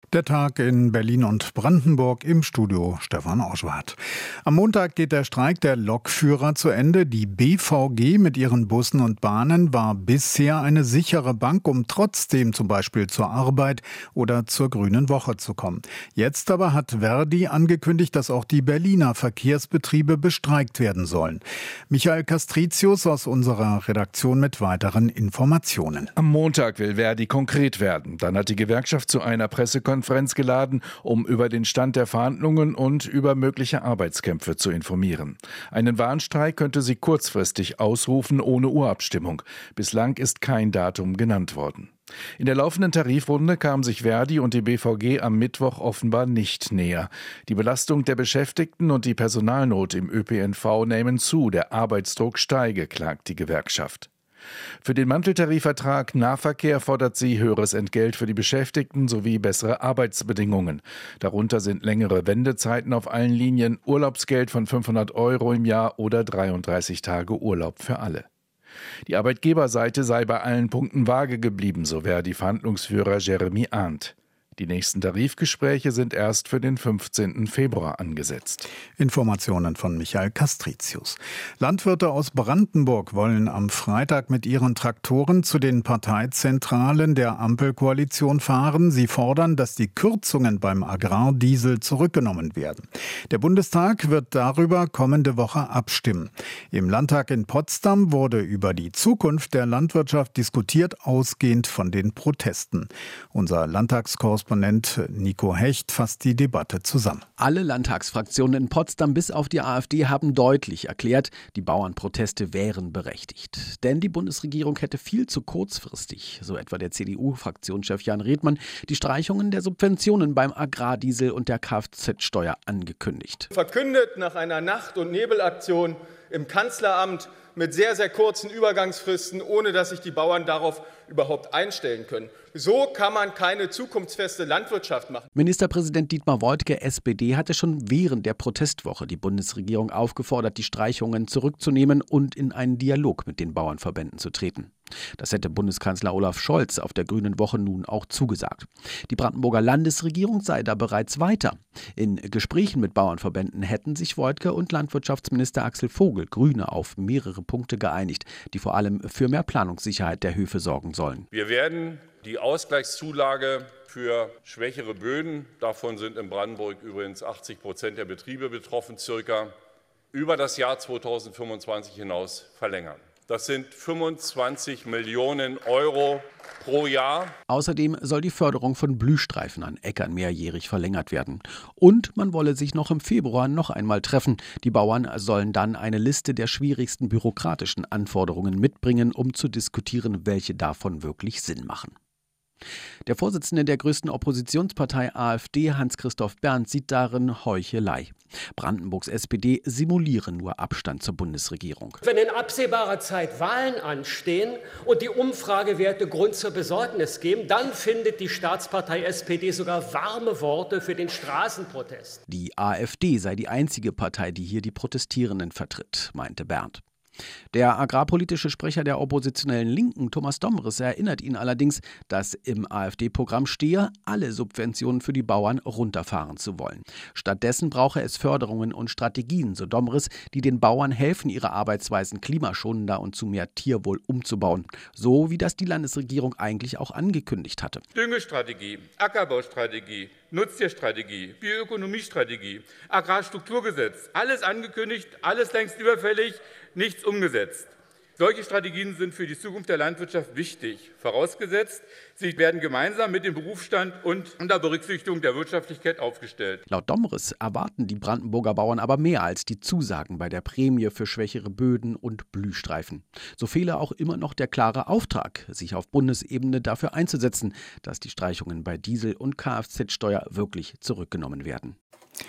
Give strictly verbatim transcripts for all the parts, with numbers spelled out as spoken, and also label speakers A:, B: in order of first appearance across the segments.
A: Der Tag in Berlin und Brandenburg, im Studio Stefan Oschwart. Am Montag geht der Streik der Lokführer zu Ende. Die B V G mit ihren Bussen und Bahnen war bisher eine sichere Bank, um trotzdem zum Beispiel zur Arbeit oder zur Grünen Woche zu kommen. Jetzt aber hat Verdi angekündigt, dass auch die Berliner Verkehrsbetriebe bestreikt werden sollen. Michael Castricius aus unserer Redaktion mit weiteren Informationen.
B: Am Montag will Verdi konkret werden. Dann hat die Gewerkschaft zu einer Pressekonferenz Konferenz geladen, um über den Stand der Verhandlungen und über mögliche Arbeitskämpfe zu informieren. Einen Warnstreik könnte sie kurzfristig ausrufen, ohne Urabstimmung. Bislang ist kein Datum genannt worden. In der laufenden Tarifrunde kamen sich Verdi und die B V G am Mittwoch offenbar nicht näher. Die Belastung der Beschäftigten und die Personalnot im Ö P N V nehmen zu, der Arbeitsdruck steige, klagt die Gewerkschaft. Für den Manteltarifvertrag Nahverkehr fordert sie höheres Entgelt für die Beschäftigten sowie bessere Arbeitsbedingungen. Darunter sind längere Wendezeiten auf allen Linien, Urlaubsgeld von fünfhundert Euro im Jahr oder dreiunddreißig Tage Urlaub für alle. Die Arbeitgeberseite sei bei allen Punkten vage geblieben, so Verdi Verhandlungsführer Jeremy Arndt. Die nächsten Tarifgespräche sind erst für den fünfzehnten Februar angesetzt.
A: Informationen von Michael Castricius. Landwirte aus Brandenburg wollen am Freitag mit ihren Traktoren zu den Parteizentralen der Ampelkoalition fahren. Sie fordern, dass die Kürzungen beim Agrardiesel zurückgenommen werden. Der Bundestag wird darüber kommende Woche abstimmen. Im Landtag in Potsdam wurde über die Zukunft der Landwirtschaft diskutiert, ausgehend von den Protesten. Unser Landtagskorrespondent Nico Hecht fasst die Debatte zusammen.
C: Alle Landtagsfraktionen in Potsdam bis auf die AfD haben deutlich erklärt, die Bauernproteste wären berechtigt. Denn die Bundesregierung hätte viel zu kurzfristig, so etwa der C D U-Fraktionschef Jan Redmann, die Streichungen der Subventionen beim Agrardiesel und der Kfz-Steuer angekündigt.
D: Verkündet nach einer Nacht- und Nebelaktion im Kanzleramt mit sehr, sehr kurzen Übergangsfristen, ohne dass sich die Bauern darauf überhaupt einstellen können. So kann man keine zukunftsfeste Landwirtschaft machen.
C: Ministerpräsident Dietmar Woidke, S P D, hatte schon während der Protestwoche die Bundesregierung aufgefordert, die Streichungen zurückzunehmen und in einen Dialog mit den Bauernverbänden zu treten. Das hätte Bundeskanzler Olaf Scholz auf der Grünen Woche nun auch zugesagt. Die Brandenburger Landesregierung sei da bereits weiter. In Gesprächen mit Bauernverbänden hätten sich Woidke und Landwirtschaftsminister Axel Vogel, Grüne, auf mehrere Punkte geeinigt, die vor allem für mehr Planungssicherheit der Höfe sorgen sollen.
E: Wir werden die Ausgleichszulage für schwächere Böden, davon sind in Brandenburg übrigens achtzig Prozent der Betriebe betroffen, circa, über das Jahr zweitausendfünfundzwanzig hinaus verlängern. Das sind fünfundzwanzig Millionen Euro pro Jahr.
C: Außerdem soll die Förderung von Blühstreifen an Äckern mehrjährig verlängert werden. Und man wolle sich noch im Februar noch einmal treffen. Die Bauern sollen dann eine Liste der schwierigsten bürokratischen Anforderungen mitbringen, um zu diskutieren, welche davon wirklich Sinn machen. Der Vorsitzende der größten Oppositionspartei AfD, Hans-Christoph Berndt, sieht darin Heuchelei. Brandenburgs S P D simuliere nur Abstand zur Bundesregierung.
F: Wenn in absehbarer Zeit Wahlen anstehen und die Umfragewerte Grund zur Besorgnis geben, dann findet die Staatspartei S P D sogar warme Worte für den Straßenprotest.
C: Die AfD sei die einzige Partei, die hier die Protestierenden vertritt, meinte Berndt. Der agrarpolitische Sprecher der oppositionellen Linken, Thomas Domres, erinnert ihn allerdings, dass im AfD-Programm stehe, alle Subventionen für die Bauern runterfahren zu wollen. Stattdessen brauche es Förderungen und Strategien, so Domres, die den Bauern helfen, ihre Arbeitsweisen klimaschonender und zu mehr Tierwohl umzubauen. So wie das die Landesregierung eigentlich auch angekündigt hatte.
G: Düngestrategie, Ackerbaustrategie, Nutztierstrategie, Bioökonomiestrategie, Agrarstrukturgesetz, alles angekündigt, alles längst überfällig, nichts umgesetzt. Solche Strategien sind für die Zukunft der Landwirtschaft wichtig, vorausgesetzt, sie werden gemeinsam mit dem Berufsstand und unter Berücksichtigung der Wirtschaftlichkeit aufgestellt.
C: Laut Domres erwarten die Brandenburger Bauern aber mehr als die Zusagen bei der Prämie für schwächere Böden und Blühstreifen. So fehle auch immer noch der klare Auftrag, sich auf Bundesebene dafür einzusetzen, dass die Streichungen bei Diesel- und Kfz-Steuer wirklich zurückgenommen werden.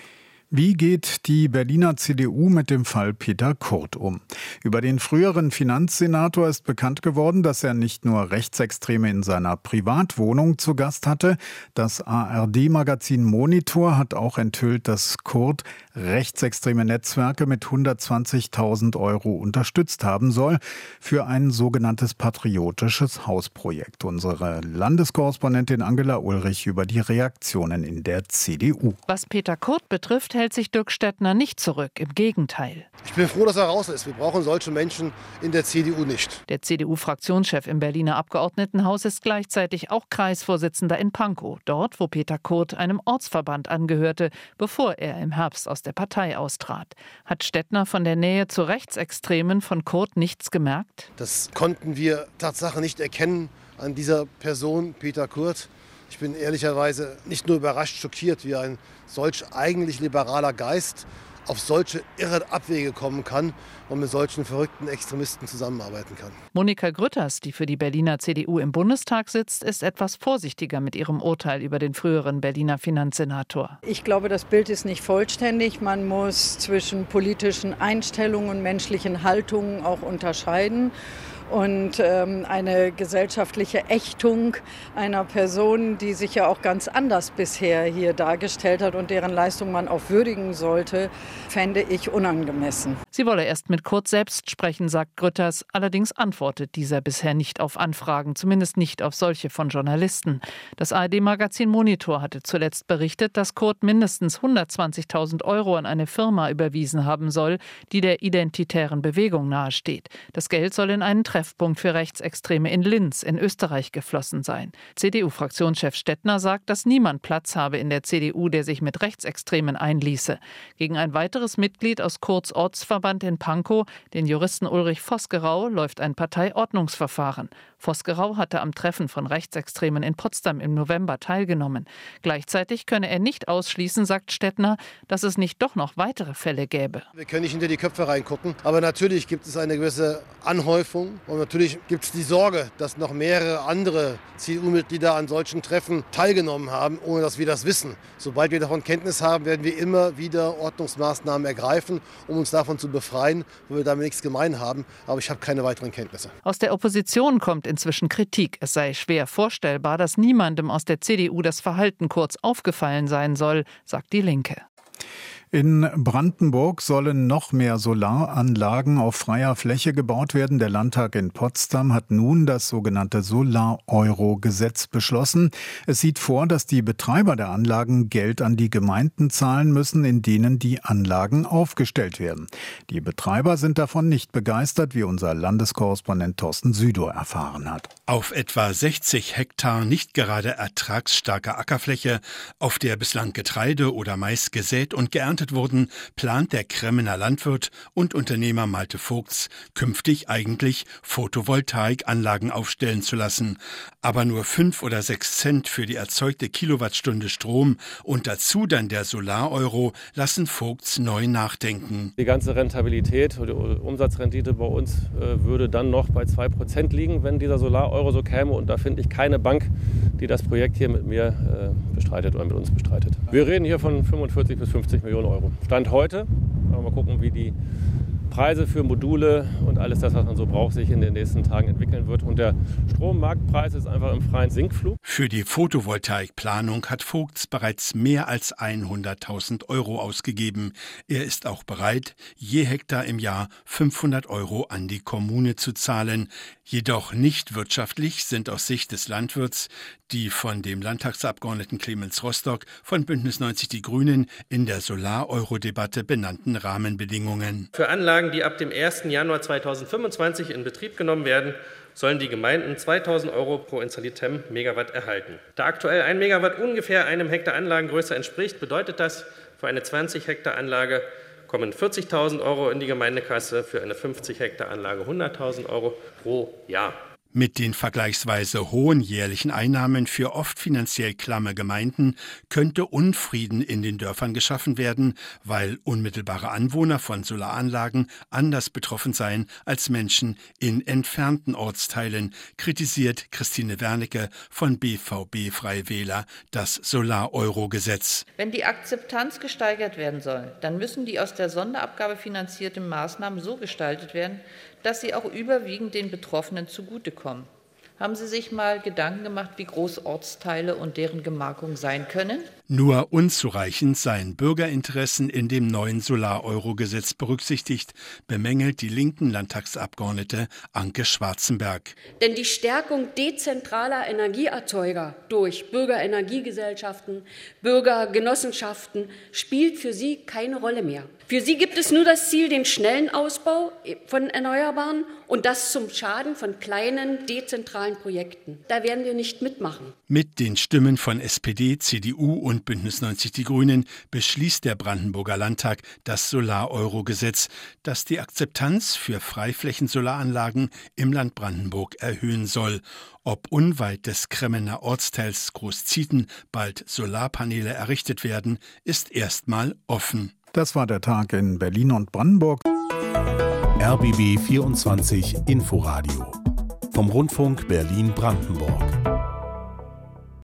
A: Wie geht die Berliner C D U mit dem Fall Peter Kurt um? Über den früheren Finanzsenator ist bekannt geworden, dass er nicht nur Rechtsextreme in seiner Privatwohnung zu Gast hatte. Das A R D-Magazin Monitor hat auch enthüllt, dass Kurt rechtsextreme Netzwerke mit hundertzwanzigtausend Euro unterstützt haben soll für ein sogenanntes patriotisches Hausprojekt. Unsere Landeskorrespondentin Angela Ulrich über die Reaktionen in der C D U.
H: Was Peter Kurt betrifft, hält sich Dirk Stettner nicht zurück. Im Gegenteil.
I: Ich bin froh, dass er raus ist. Wir brauchen solche Menschen in der C D U nicht.
H: Der C D U-Fraktionschef im Berliner Abgeordnetenhaus ist gleichzeitig auch Kreisvorsitzender in Pankow, dort, wo Peter Kurt einem Ortsverband angehörte, bevor er im Herbst aus der Partei austrat. Hat Stettner von der Nähe zu Rechtsextremen von Kurt nichts gemerkt?
I: Das konnten wir Tatsache nicht erkennen an dieser Person, Peter Kurt. Ich bin ehrlicherweise nicht nur überrascht, schockiert, wie ein solch eigentlich liberaler Geist auf solche irre Abwege kommen kann und mit solchen verrückten Extremisten zusammenarbeiten kann.
H: Monika Grütters, die für die Berliner C D U im Bundestag sitzt, ist etwas vorsichtiger mit ihrem Urteil über den früheren Berliner Finanzsenator.
J: Ich glaube, das Bild ist nicht vollständig. Man muss zwischen politischen Einstellungen und menschlichen Haltungen auch unterscheiden. Und ähm, eine gesellschaftliche Ächtung einer Person, die sich ja auch ganz anders bisher hier dargestellt hat und deren Leistung man auch würdigen sollte, fände ich unangemessen.
H: Sie wolle erst mit Kurt selbst sprechen, sagt Grütters. Allerdings antwortet dieser bisher nicht auf Anfragen, zumindest nicht auf solche von Journalisten. Das A R D-Magazin Monitor hatte zuletzt berichtet, dass Kurt mindestens hundertzwanzigtausend Euro an eine Firma überwiesen haben soll, die der identitären Bewegung nahesteht. Das Geld soll in einen Treffpunkt für Rechtsextreme in Linz in Österreich geflossen sein. C D U-Fraktionschef Stettner sagt, dass niemand Platz habe in der C D U, der sich mit Rechtsextremen einließe. Gegen ein weiteres Mitglied aus Kurts Ortsverband in Pankow, den Juristen Ulrich Vosgerau, läuft ein Parteiordnungsverfahren. Vosgerau hatte am Treffen von Rechtsextremen in Potsdam im November teilgenommen. Gleichzeitig könne er nicht ausschließen, sagt Stettner, dass es nicht doch noch weitere Fälle gäbe.
I: Wir können nicht hinter die Köpfe reingucken, aber natürlich gibt es eine gewisse Anhäufung und natürlich gibt es die Sorge, dass noch mehrere andere C D U-Mitglieder an solchen Treffen teilgenommen haben, ohne dass wir das wissen. Sobald wir davon Kenntnis haben, werden wir immer wieder Ordnungsmaßnahmen ergreifen, um uns davon zu befreien, wo wir damit nichts gemein haben. Aber ich habe keine weiteren Kenntnisse.
H: Aus der Opposition kommt inzwischen Kritik. Es sei schwer vorstellbar, dass niemandem aus der C D U das Verhalten Kurz aufgefallen sein soll, sagt die Linke.
A: In Brandenburg sollen noch mehr Solaranlagen auf freier Fläche gebaut werden. Der Landtag in Potsdam hat nun das sogenannte Solar-Euro-Gesetz beschlossen. Es sieht vor, dass die Betreiber der Anlagen Geld an die Gemeinden zahlen müssen, in denen die Anlagen aufgestellt werden. Die Betreiber sind davon nicht begeistert, wie unser Landeskorrespondent Thorsten Südow erfahren hat.
K: Auf etwa sechzig Hektar nicht gerade ertragsstarker Ackerfläche, auf der bislang Getreide oder Mais gesät und geerntet wurden, plant der Kremmener Landwirt und Unternehmer Malte Vogts künftig eigentlich Photovoltaikanlagen aufstellen zu lassen. Aber nur fünf oder sechs Cent für die erzeugte Kilowattstunde Strom und dazu dann der Solar-Euro lassen Vogts neu nachdenken.
L: Die ganze Rentabilität oder Umsatzrendite bei uns äh, würde dann noch bei zwei Prozent liegen, wenn dieser Solar-Euro so käme. Und da finde ich keine Bank, die das Projekt hier mit mir äh, bestreitet oder mit uns bestreitet. Wir reden hier von fünfundvierzig bis fünfzig Millionen Euro. Stand heute. Mal gucken, wie die Preise für Module und alles das, was man so braucht, sich in den nächsten Tagen entwickeln wird. Und der Strommarktpreis ist einfach im freien Sinkflug.
K: Für die Photovoltaikplanung hat Vogts bereits mehr als hunderttausend Euro ausgegeben. Er ist auch bereit, je Hektar im Jahr fünfhundert Euro an die Kommune zu zahlen. Jedoch nicht wirtschaftlich sind aus Sicht des Landwirts die von dem Landtagsabgeordneten Clemens Rostock von Bündnis neunzig Die Grünen in der Solar-Euro-Debatte benannten Rahmenbedingungen.
M: Für Anlagen, die ab dem ersten Januar zweitausendfünfundzwanzig in Betrieb genommen werden, sollen die Gemeinden zweitausend Euro pro installiertem Megawatt erhalten. Da aktuell ein Megawatt ungefähr einem Hektar Anlagengröße entspricht, bedeutet das, für eine zwanzig Hektar Anlage kommen vierzigtausend Euro in die Gemeindekasse, für eine fünfzig Hektar Anlage hunderttausend Euro pro Jahr.
K: Mit den vergleichsweise hohen jährlichen Einnahmen für oft finanziell klamme Gemeinden könnte Unfrieden in den Dörfern geschaffen werden, weil unmittelbare Anwohner von Solaranlagen anders betroffen seien als Menschen in entfernten Ortsteilen, kritisiert Christine Wernicke von B V B Freie Wähler das Solar-Euro-Gesetz.
N: Wenn die Akzeptanz gesteigert werden soll, dann müssen die aus der Sonderabgabe finanzierten Maßnahmen so gestaltet werden, dass sie auch überwiegend den Betroffenen zugutekommen. Haben Sie sich mal Gedanken gemacht, wie groß Ortsteile und deren Gemarkung sein können?
K: Nur unzureichend seien Bürgerinteressen in dem neuen Solar-Euro-Gesetz berücksichtigt, bemängelt die linken Landtagsabgeordnete Anke Schwarzenberg.
O: Denn die Stärkung dezentraler Energieerzeuger durch Bürgerenergiegesellschaften, Bürgergenossenschaften spielt für sie keine Rolle mehr. Für sie gibt es nur das Ziel, den schnellen Ausbau von Erneuerbaren und das zum Schaden von kleinen, dezentralen Projekten. Da werden wir nicht mitmachen.
K: Mit den Stimmen von S P D, C D U und Bündnis neunzig Die Grünen beschließt der Brandenburger Landtag das Solar-Euro-Gesetz, das die Akzeptanz für Freiflächensolaranlagen im Land Brandenburg erhöhen soll. Ob unweit des Kremmener Ortsteils Großzieten bald Solarpaneele errichtet werden, ist erstmal offen.
A: Das war der Tag in Berlin und Brandenburg.
P: R B B vierundzwanzig Inforadio vom Rundfunk Berlin-Brandenburg.